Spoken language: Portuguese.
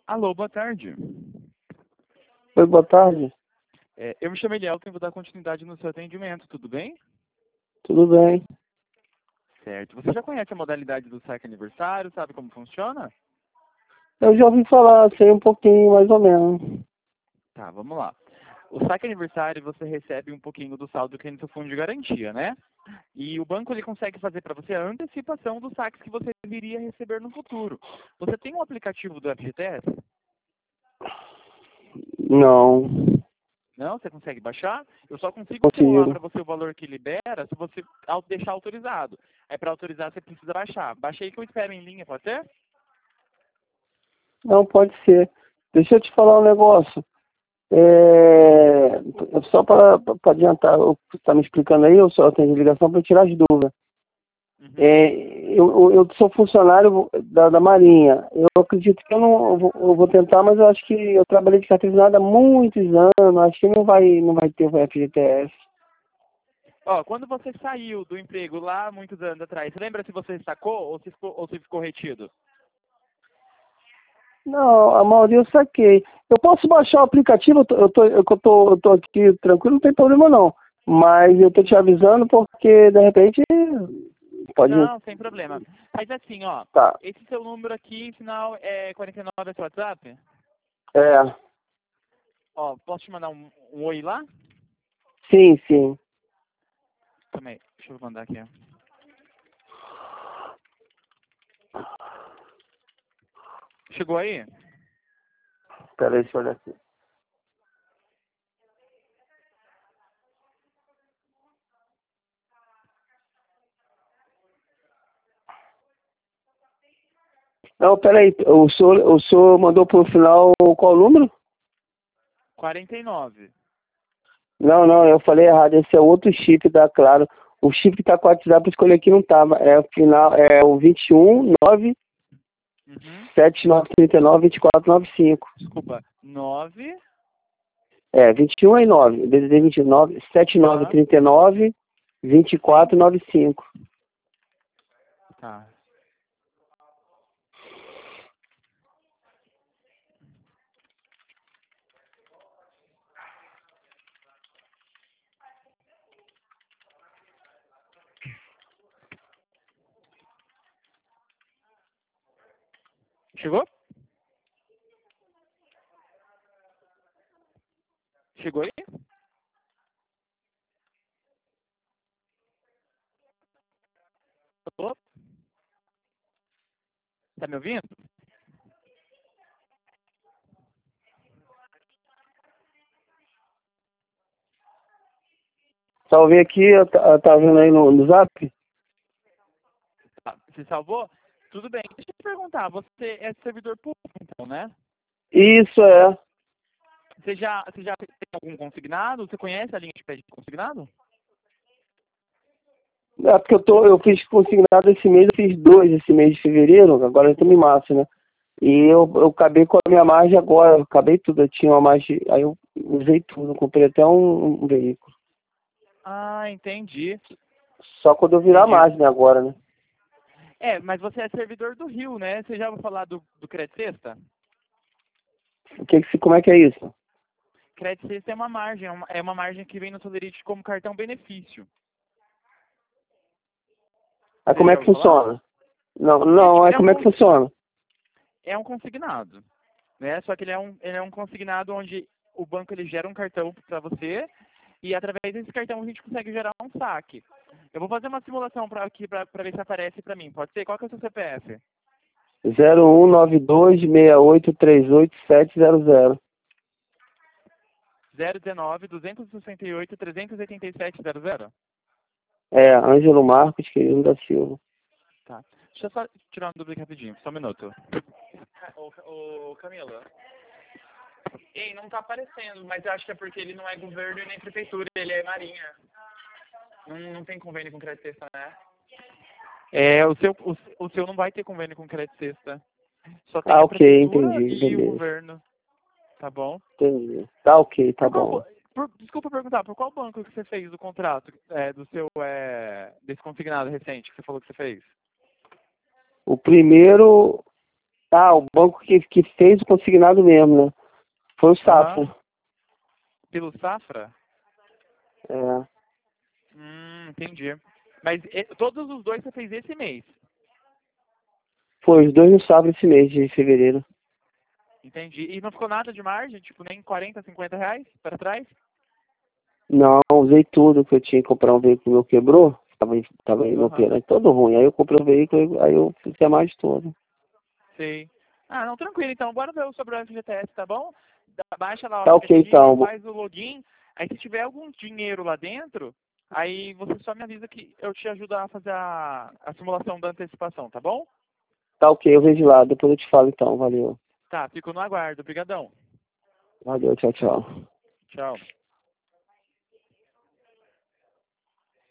Alô, boa tarde. Oi, boa tarde. Eu me chamo Elielton e vou dar continuidade no seu atendimento, tudo bem? Tudo bem? Certo. Você já conhece a modalidade do saque aniversário, sabe como funciona? Eu já ouvi falar, sei um pouquinho, mais ou menos. Tá, vamos lá. O saque aniversário você recebe um pouquinho do saldo que é no seu fundo de garantia, né? E o banco ele consegue fazer para você a antecipação dos saques que você viria a receber no futuro. Você tem um aplicativo do FGTS? Não, Não? Você consegue baixar? Eu só consigo simular para consigo. você o valor que libera se você deixar autorizado. Aí para autorizar você precisa baixar. Baixei que eu espero em linha, pode ser? Não, pode ser. Deixa eu te falar um negócio. Só para adiantar o que você está me explicando aí, eu só tenho ligação para tirar as dúvidas. Uhum. Eu sou funcionário da Marinha. Eu acredito que eu vou tentar, mas eu acho que eu trabalhei de carteira assinada há muitos anos. Acho que não vai ter o FGTS. Ó, quando você saiu do emprego lá muitos anos atrás, você lembra se você sacou ou se ficou retido? Não, a maioria eu saquei. Eu posso baixar o aplicativo, eu tô aqui tranquilo, não tem problema não. Mas eu tô te avisando porque de repente pode. Não, sem problema. Mas assim, ó, Tá. esse seu número aqui, final é 49 é seu WhatsApp? É. Ó, posso te mandar um oi lá? Sim, sim. Também, deixa eu mandar aqui, ó. Chegou aí? Peraí, deixa eu olhar aqui. Não, peraí. O senhor mandou pro final qual número? 49. Não, não, eu falei errado. Esse é outro chip da Claro. O chip que tá com o WhatsApp eu escolhi aqui não tá. É o final, é o 21 9 Uhum. 7939 2495. Desculpa, 9. 21 aí 9, DDD 29, Aham. 7939 Sim. 2495. Tá. Chegou? Chegou aí? Alô? Tá me ouvindo? Salvei aqui, tá vendo aí no Zap? Tá. Você salvou? Tudo bem. Deixa eu te perguntar, você é servidor público, então, né? Isso é. Você já tem algum consignado? Você conhece a linha de crédito consignado? É porque eu fiz consignado esse mês, eu fiz dois esse mês de fevereiro, agora estamos em março, né? E eu acabei com a minha margem agora, eu acabei tudo, eu tinha uma margem, aí eu usei tudo, eu comprei até um veículo. Ah, entendi. Só quando eu virar a Entendi. margem agora, né? Mas você é servidor do Rio, né? Você já ouviu falar do Crédito Sexta? Como é que é isso? Crédito Sexta é uma margem, é uma margem que vem no Solerite como cartão benefício. Aí Você como é já que ouviu falar? funciona? Não, É, não, tipo, aí como é que funciona? é um consignado, né? Só que ele é um consignado onde o banco ele gera um cartão para você e através desse cartão a gente consegue gerar um saque. Eu vou fazer uma simulação aqui para ver se aparece para mim. Pode ser? Qual que é o seu CPF? 01926838 019 268 387 00. Ângelo Marcos, querido da Silva. Tá. Deixa eu só tirar uma dúvida rapidinho, só um minuto. Ô Camila. Ei, não tá aparecendo, mas eu acho que é porque ele não é governo e nem prefeitura, ele é marinha. Não tem convênio com Crédito Sexta, né? O seu não vai ter convênio com Crédito Sexta. Só tem Ah, a ok, prefeitura entendi, e o beleza. governo, tá bom? Entendi. Tá ok, tá Por qual, bom. desculpa perguntar, por qual banco que você fez o contrato do seu, desse consignado recente que você falou que você fez? O primeiro. Ah, o banco que fez o consignado mesmo, né? Foi o Safra. Pelo Safra? É. Entendi. Mas todos os dois você fez esse mês? Foi os dois no Safra esse mês de fevereiro. Entendi. E não ficou nada de margem? Tipo, nem 40, 50 reais para trás? Não, usei tudo que eu tinha que comprar um veículo meu quebrou. Tava inoperante, todo ruim. Aí eu comprei o veículo, aí eu fiz a mais toda. Sei. Ah, não, tranquilo então. Bora ver sobre o FGTS, tá bom? Baixa lá o Tá ok, aplicativo, então. faz o login. Aí se tiver algum dinheiro lá dentro, aí você só me avisa que eu te ajudo a fazer a simulação da antecipação, tá bom? Tá ok, eu vejo lá. Depois eu te falo então. Valeu. Tá, fico no aguardo. Obrigadão. Valeu, tchau, tchau. Tchau.